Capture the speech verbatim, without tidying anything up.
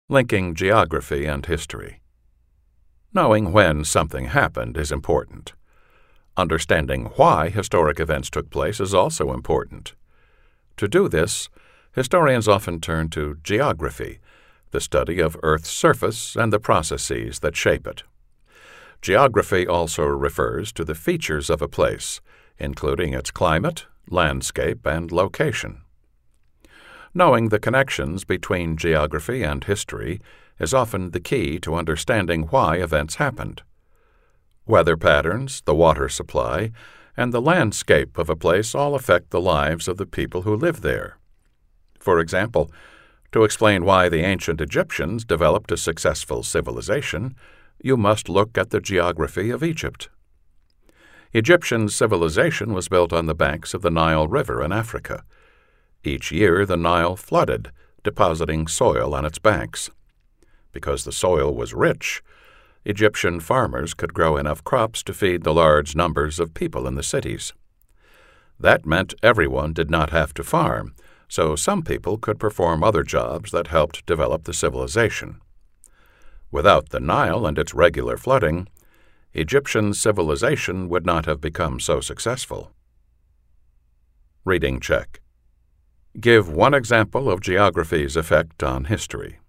Linking geography and history. Knowing when something happened is important. Understanding why historic events took place is also important. To do this, historians often turn to geography, the study of Earth's surface and the processes that shape it. Geography also refers to the features of a place, including its climate, landscape, and location. Knowing the connections between geography and history is often the key to understanding why events happened. Weather patterns, the water supply, and the landscape of a place all affect the lives of the people who live there. For example, to explain why the ancient Egyptians developed a successful civilization, you must look at the geography of Egypt. Egyptian civilization was built on the banks of the Nile River in Africa. Each year the Nile flooded, depositing soil on its banks. Because the soil was rich, Egyptian farmers could grow enough crops to feed the large numbers of people in the cities. That meant everyone did not have to farm, so some people could perform other jobs that helped develop the civilization. Without the Nile and its regular flooding, Egyptian civilization would not have become so successful. Reading check. Give one example of geography's effect on history.